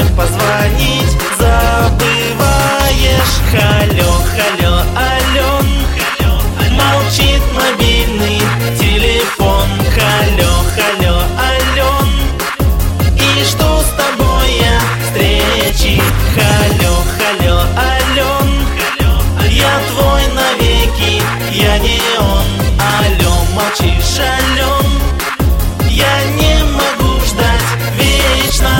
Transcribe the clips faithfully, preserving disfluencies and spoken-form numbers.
позвонить забываешь. Халё, халё, Алён, молчит мобильный телефон. Халё, халё, Алён, и жду с тобой я встречи. Халё, халё, Алён, я твой навеки, я не он. Алё, молчишь, Алён, я не могу ждать вечно.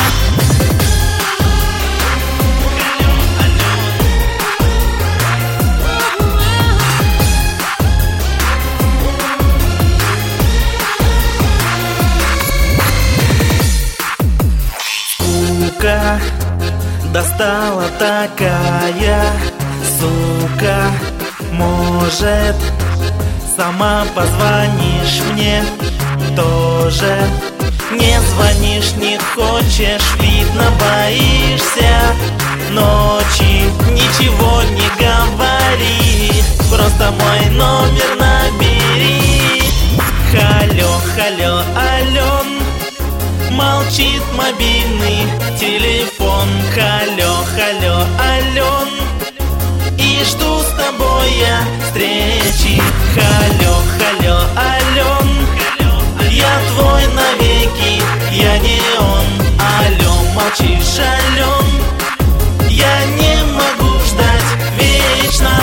Скука достала такая, сука, может, сама позвонишь мне тоже. Не звонишь, не хочешь, видно, боишься. Ночи ничего не говори, просто мой номер набери. Халё, халё, Алён, молчит мобильный телефон. Халё, халё, Алён, и жду с тобой я встречи. Халё, халё, Алён, я твой навеки, я не он. Алё, молчишь, Алён, я не могу ждать вечно.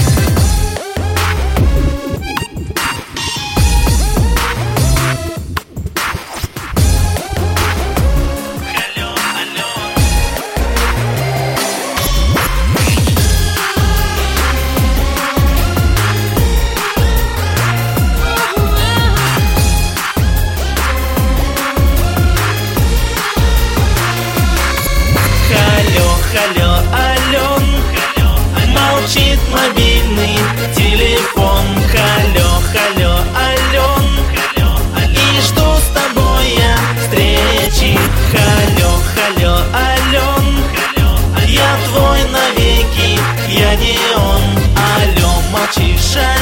Халё, Алён, молчит мобильный телефон. Халё, халё, Алён, и жду с тобой я встречи. Халё, халё, Алён, я твой навеки, я не он. Алё, молчишь,